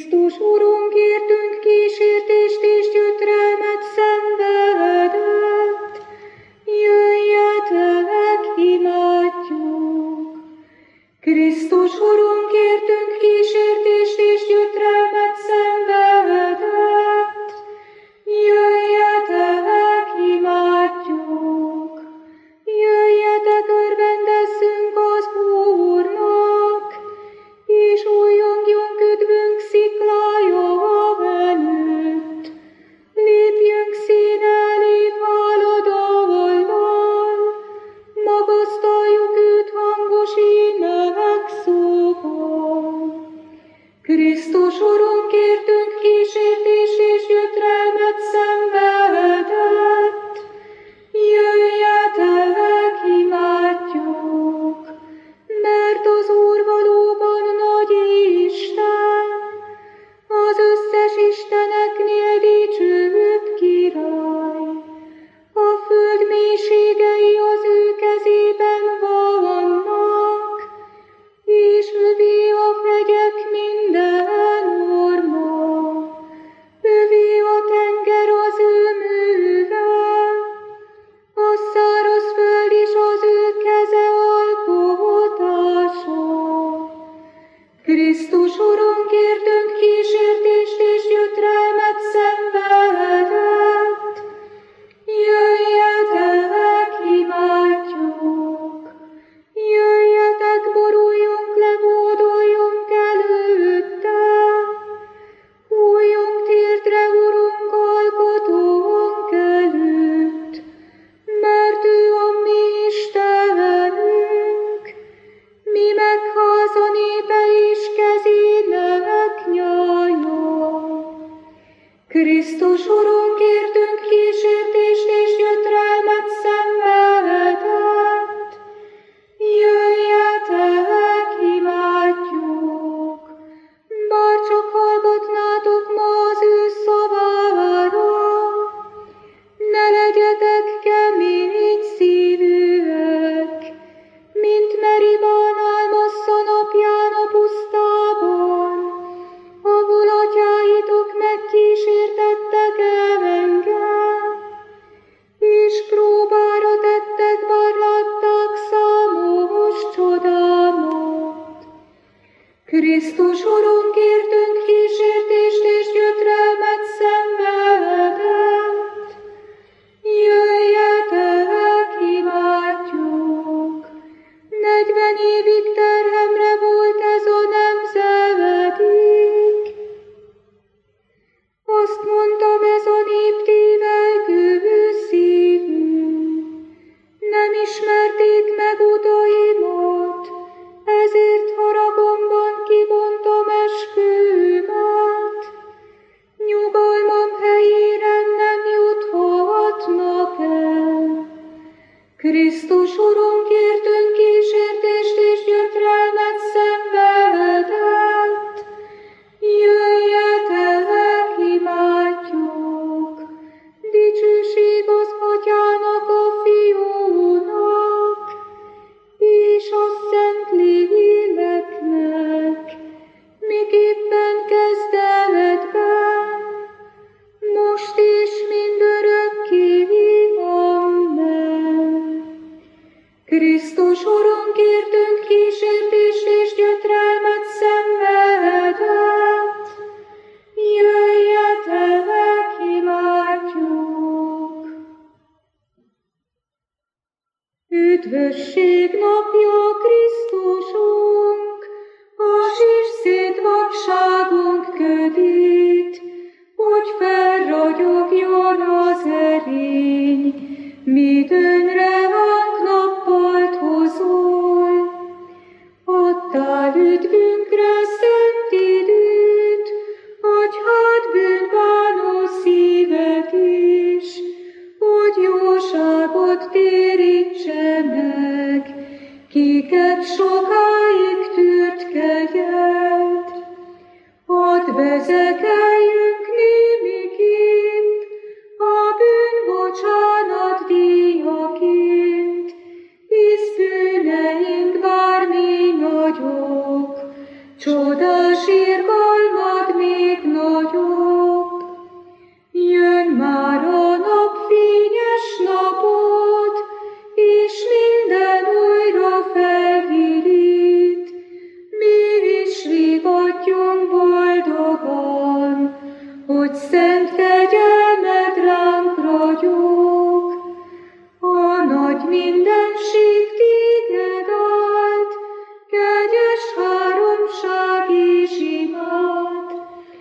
Krisztus Urunk értünk kísértést és gyötrelmet szenvedett. Jöjjetek, imádjuk! Krisztus Urunk értünk kísértést és gyötrelmet szenvedett. Jöjjetek, imádjuk! Jöjjetek, örvendezzünk az Úrnak, és újjongjunk üdvünk sziklája előtt. Lépjünk színe elé háladallal, magasztaljuk őt hangos ének szóval. Krisztus Urunk értünk kísértés és gyötrelmet szenvedett. Jöjjetek, imádjuk! Mert az Úr valóban nagy Isten, az összes isteneknél dicsőbb király. A föld mélységei az ő kezében vannak, és övé a fegyek minden orma. Övé a tenger az ő műve, a száraz föld is az ő keze alkotása. Krisztus Urunk értünk kísértést és gyötrelmet szenvedett. Jöjjetek, imádjuk! Jöjjetek, boruljunk le, hódoljunk előtte. Hújjunk térdre, Urunk, alkotónk előtt, mert ő a mi Istenünk, mi meg háza népe és kezének nyája. Krisztus Urunk értünk kísértést és gyötrelmet szenvedett. Jöjjetek, imádjuk! Bár csak hallgatnátok ma az ő szavára, ne legyetek kemény szívűek, mint Meribán Álmassza napján a pusztában, ahol atyáitok megkísértettek engem, és próbára tettek, bár látták számos csodámat. Krisztus Urunk értünk kísértést és gyötrelmet szenvedett. Jöjjetek, imádjuk! 40 évig terhemre volt ez a nemzedék. Azt mondtam, ez a nép tévelgő szívű. Nem ismerték meg utaimat, ezért haragomban kibontom eskümet. Nyugalmam helyére nem juthatnak el. Krisztus Urunk értünk kísértést és gyötrelmet szenvedett. Jöjjetek, imádjuk! Dicsőség az Atyának, a Fiúnak, és a Szent Léleknek, miképpen kezdetben, most és mindörökké. Amen. Krisztus Urunk értünk kísértést és gyötrelmet szenvedett. Jöjjetek, imádjuk! Üdvösség napja Krisztusunk, a sír vakságunk ködít, hogy felragyogjon az erény, midőnre ránk nappalt hozol. Adtál üdvünkre szent időt, adj hát bűnbánó szívet is, hogy jóságot térítse meg, kiket szent kegyelmed ránk ragyog, a nagy mindenség téged áld, kegyes háromság és imád,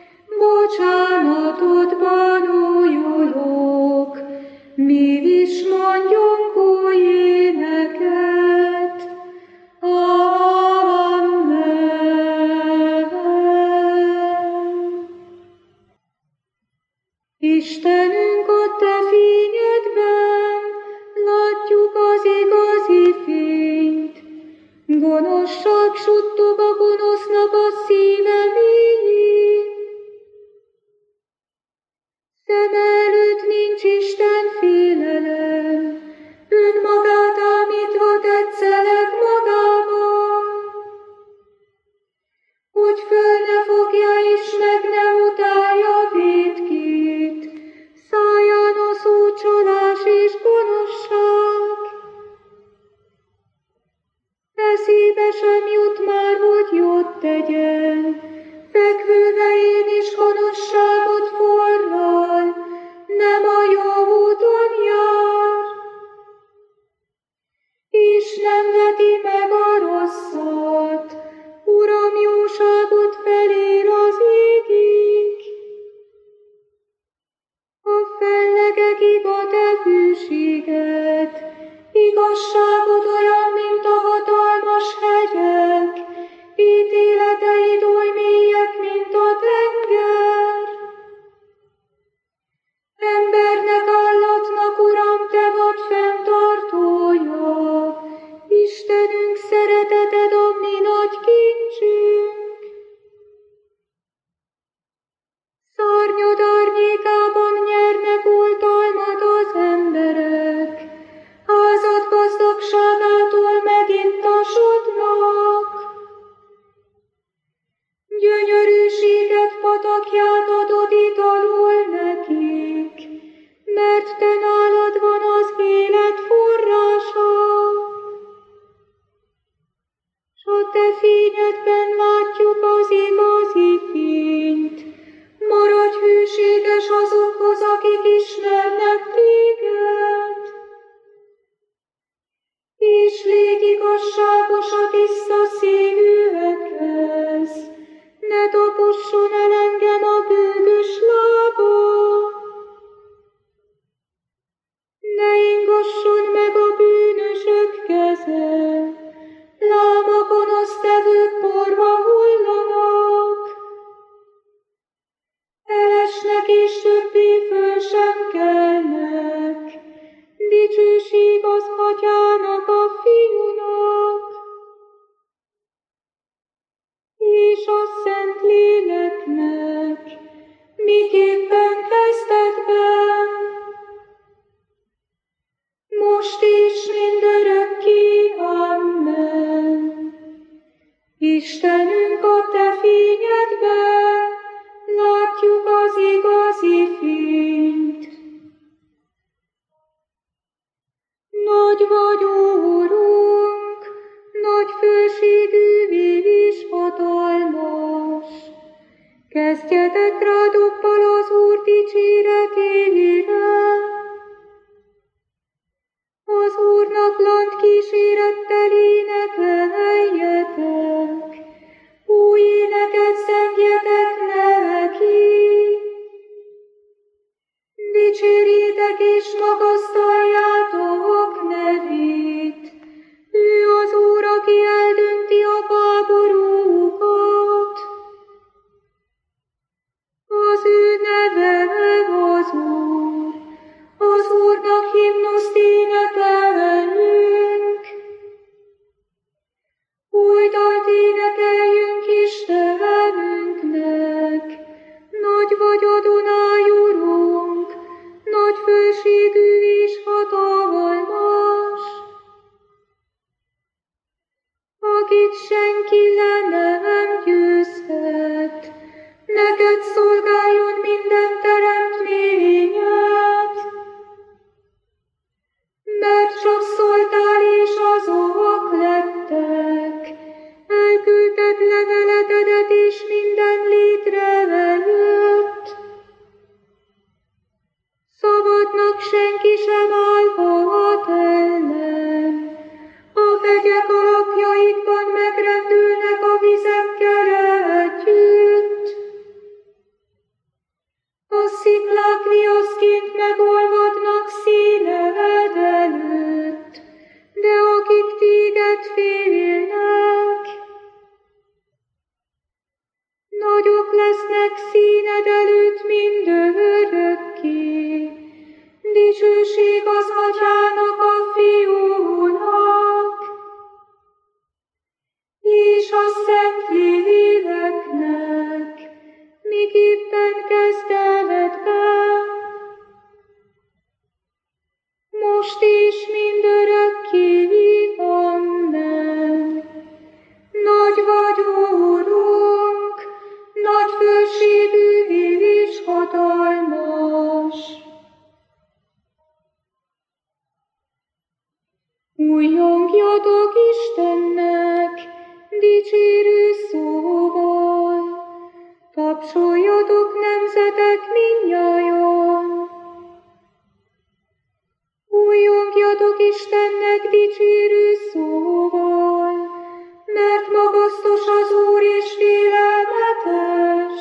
bocsánatodban újulok, mi is mondjunk új éneket. Amen. Istenünk, a te fényedben látjuk az igazi fényt. Gonoszság suttog a gonosznak a szíve mélyén. Szem előtt nincs Isten félelem, önmagát ámítva tetszeleg magában, hogy föl ne fogja és meg ne utálja vétkét, száján a szócsalás és gonoszság. Eszébe sem jut már, hogy jót tegyen, fekvő helyén is gonoszságot forral, nem a jó úton jár, és nem veti meg a rosszat, Uram, jóságot felér az égig. A fellegekig a te hűséged, igazságod olyan, mint a hatalmas hegyek, ítéleteid oly mélyek, mint a tenger. Embernek, állatnak, Uram, te vagy fenntartója, Istenünk, szereteted a mi nagy kincsünk. Szárnyad árnyékában nyernek oltalmat az emberek, házad gazdagságától megintasodnak. Gyönyörűséget patakját adod italul nekik, mert te nálad van az élet forrása. S a te fényedben látjuk az igazi fényt, maradj hűséges azokhoz, akik ismernek téged, és légy igazságos a tiszta szívűekhez, ne taposson el engem a bűnös lába, ne ingasson meg a bűnösök keze, lám a gonosztevők porba hullanak, elesnek és többé föl sem kelnek, dicsőség az Atyának, a Fiúnak, és a Szent Léleknek, miképpen kezdetben, most is mindörökké. Amen. Istenünk, a te fényedben látjuk az igazi fényt. Nagy vagy, Úrunk, nagy főségűvé és hatalmas. Kezdjetek rá dobbal az Úr dicséretére. Az Úrnak lant kísérettel énekeljetek, új éneket zengjetek neki. Dicsérjétek és magasztaljátok nevét, ő az Úr, aki eldönti a háborúkat. Az ő neve az Úr, az Úrnak himnuszt énekeljünk. Új dalt énekeljünk Istenünknek, nagy vagy Adonai Urunk, nagy főségű senki sem állhat ellen. A hegyek alapjaikban megrendülnek a vizekkel együtt. A sziklák viaszként megolvadnak színed előtt, de akik téged félnek, nagyok lesznek színed előtt mindörökké. Dicsőség az Atyának, a Fiúnak, és a Szentléleknek, miképpen kezdetben, most is mindörökké. Amen. Nagy vagy, Úrunk, nagy fölségű és hatalmas. Újjongjatok Istennek dicsérő szóval, tapsoljatok nemzetek mindnyájan. Újjongjatok Istennek dicsérő szóval, mert magasztos az Úr és félelmetes.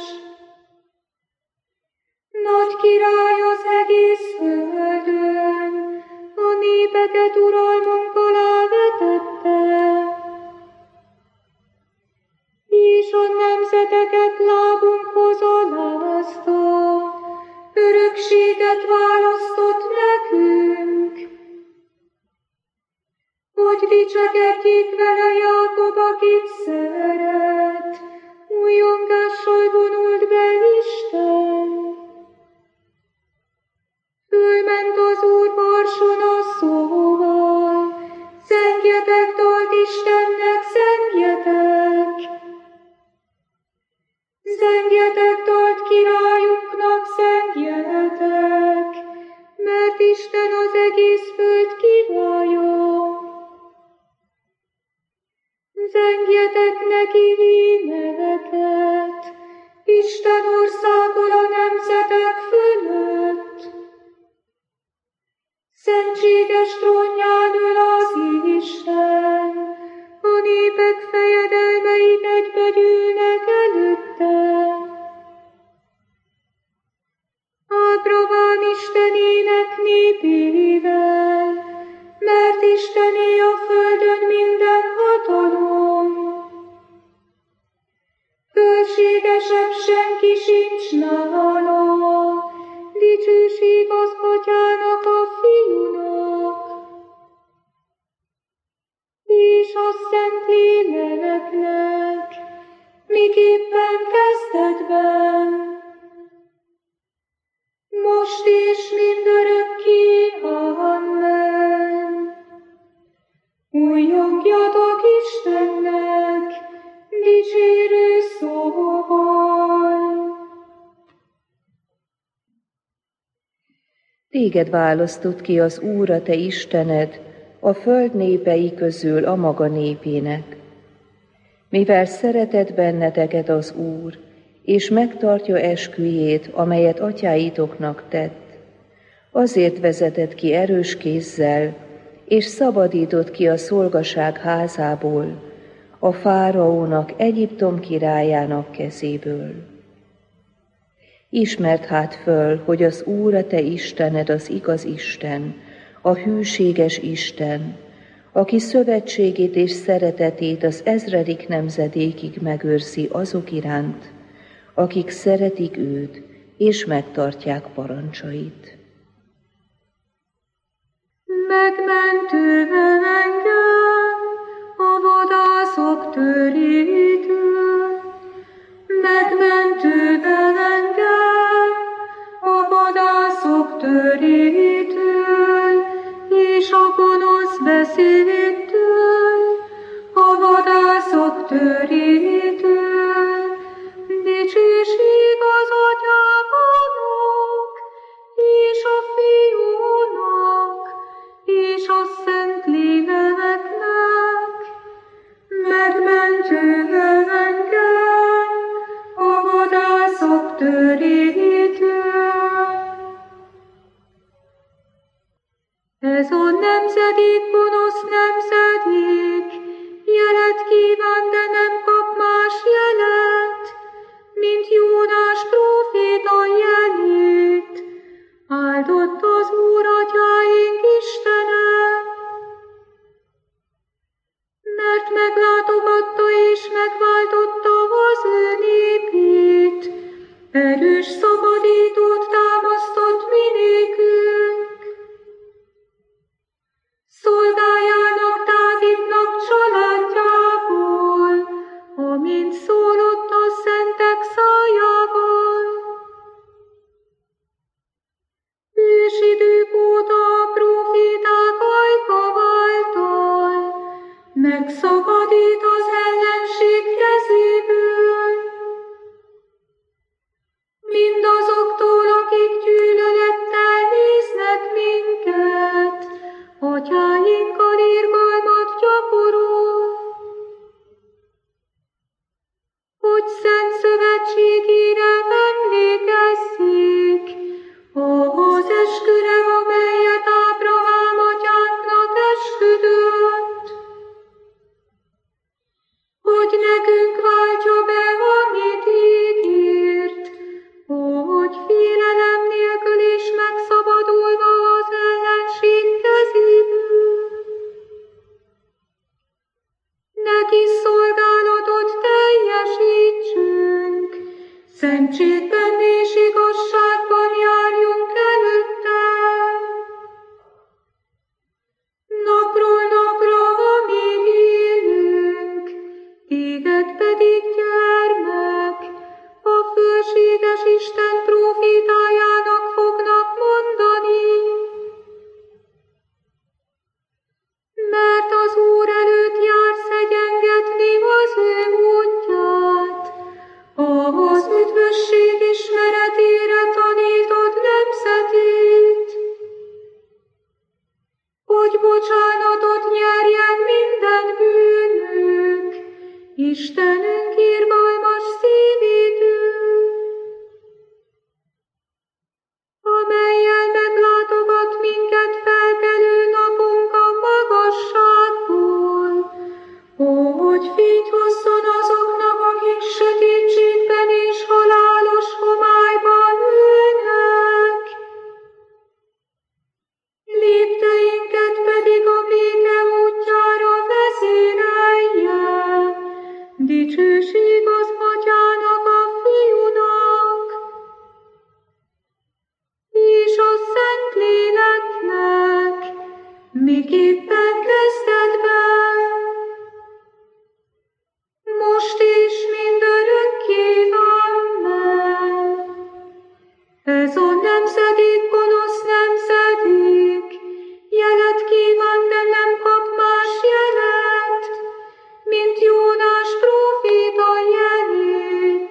Nagy király az egész földön, a népeket uralmunk alá vetette, és a nemzeteket lábunkhoz alázta, örökséget választott nekünk, hogy dicsekedjék vele Jákob, akit szeret, újjongással vonult be Isten. Fölment az Úr marson a szóval, zengjetek dalt Istennek, zengjetek! Zengjetek dalt királyunknak, zengjetek, mert Isten az egész föld királya. Zengjetek neki hímeket, Isten országol a nemzetek fölött. Szentséges trónján ül az Isten, a népek fejedelmei egybegyűlnek előtte. Ábrahám Istenének népével, mert Istené a földön minden hatalom. Fölségesebb senki sincs nála, dicsőség az Atyának, a Fiúnak, és a Szentléleknek, miképpen kezdetben, most és mindörökké. Amen. Újjongjatok Istennek dicsérő szóval. Téged választott ki az Úr, a te Istened, a föld népei közül a maga népének. Mivel szeretett benneteket az Úr, és megtartja esküjét, amelyet atyáitoknak tett, azért vezetett ki erős kézzel, és szabadított ki a szolgaság házából, a fáraónak, Egyiptom királyának kezéből. Ismerd hát föl, hogy az Úr, a te Istened, az igaz Isten, a hűséges Isten, aki szövetségét és szeretetét az ezredik nemzedékig megőrzi azok iránt, akik szeretik őt, és megtartják parancsait. Megmentővel engem a vadászok törétől, megmentővel engem a vadászok törétől, és a gonosz beszédtől, a vadászok törétől, dicsőség az Atyának, és a Fiúnak, és a Szentléleknek, megmentővel engem a vadászok törétől. Ez a nemzedék gonosz nemzedék, jelet kíván, de nem kap más jelet, mint Jónás próféta jelét. Áldott az Úr atyáink Istene, mert meglátogatta és megváltotta az ő népét, erős szabadítót támasztott minékünk. Szolgájának Dávidnak családjából, amint szólott a szentek szájával. Ősidők óta a próféták ajka váltal, megszabadít az ellenség kezéből. Mindazoktól, akik gyűlölettel néznek minket, atyáinkkal irgalmat gyakorol, hogy szent szövetségére emlékezzék, az esküre, amelyet Ábrahám atyánknak esküdött, hogy nekünk váltja be, amit ígért, hogy félelem nélkül is megszabadulva az ellenség kezéből. Neki szolgálatot teljesítsünk, szentségben és igazságban járjunk előtte. Napról napra, amíg élünk, téged pedig, gyermek, a fölséges Isten prófétájának fognak mondani. Mert az Úr előtt jársz egyengetni az ő útját, az üdvösség ismeretére tanítod nemzetét, hogy bocsánatot nyerjen minden bűnünk, Istenünk irgalmas szívétől, amellyel meglátogat minket felkelő napunk a magasságból, hogy fényt hozzon azoknak, akik sötétségben és halálos homályban ülnek. Lépteinket pedig a béke útjára vezérelje, dicsőség az Atyának, a Fiúnak, és a Szentléleknek, miképpen kezdetben, most és mindörökké. Amen. Ez a nemzedék gonosz nemzedék, jelet kíván, de nem kap más jelet, mint Jónás próféta jelét.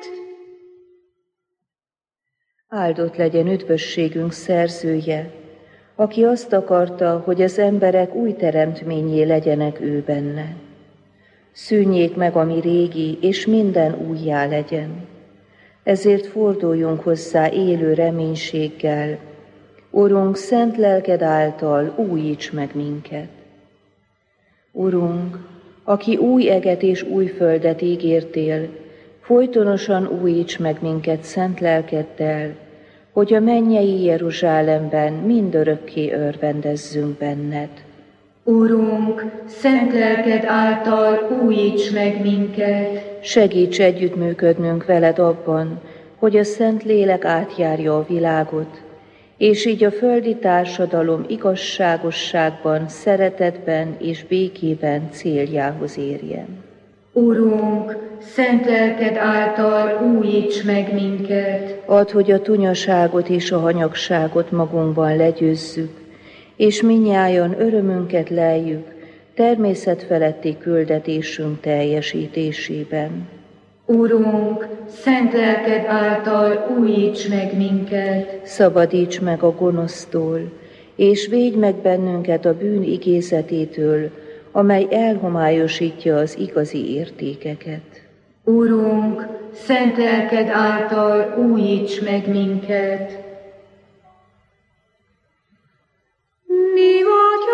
Áldott legyen üdvösségünk szerzője, aki azt akarta, hogy az emberek új teremtményé legyenek ő benne. Szűnjék meg, ami régi, és minden újjá legyen. Ezért forduljunk hozzá élő reménységgel. Urunk, szent lelked által újíts meg minket. Urunk, aki új eget és új földet ígértél, folytonosan újíts meg minket szent lelkeddel, hogy a mennyei Jeruzsálemben mindörökké örvendezzünk benned. Urunk, szent lelked által újíts meg minket. Segíts együttműködnünk veled abban, hogy a Szent Lélek átjárja a világot, és így a földi társadalom igazságosságban, szeretetben és békében céljához érjen. Urunk, szent lelked által újíts meg minket. Add, hogy a tunyaságot és a hanyagságot magunkban legyőzzük, és mindnyájan örömünket leljük természetfeletti küldetésünk teljesítésében. Urunk, szent lelked által újíts meg minket. Szabadíts meg a gonosztól, és védj meg bennünket a bűn igézetétől, amely elhomályosítja az igazi értékeket. Urunk, szent lelked által újíts meg minket. Mi vagy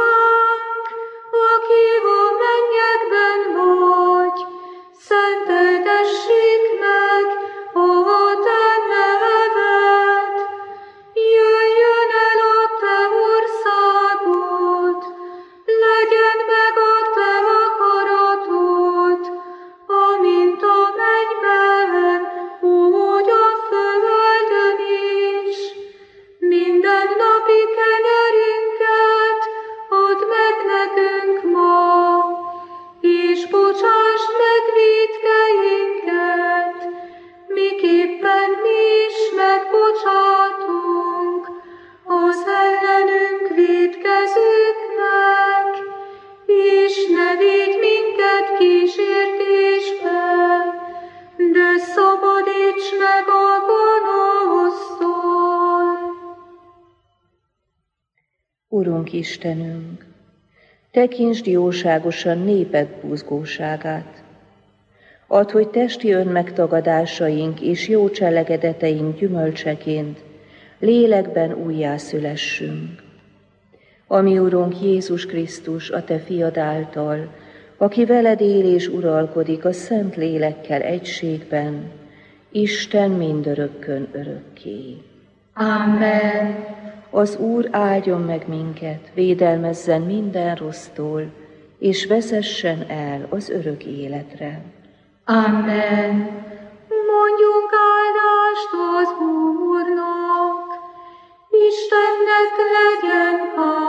Mindennapi kenyerünket add meg nekünk ma, és bocsásd meg vétkeinket, miképpen mi is megbocsátunk az ellenünk vétkezőknek, és ne védj minket kísértésbe, de szabadíts meg a gonosztól. Urunk Istenünk, tekintsd jóságosan néped buzgóságát. Add, hogy testi önmegtagadásaink és jó cselekedeteink gyümölcseként lélekben újjászülessünk. Ami Urunk Jézus Krisztus, a Te fiad által, aki veled él és uralkodik a Szent Lélekkel egységben, Isten mindörökkön örökké. Amen. Az Úr áldjon meg minket, védelmezzen minden rossztól, és vezessen el az örök életre. Amen. Mondjunk áldást az Úrnak, Istennek legyen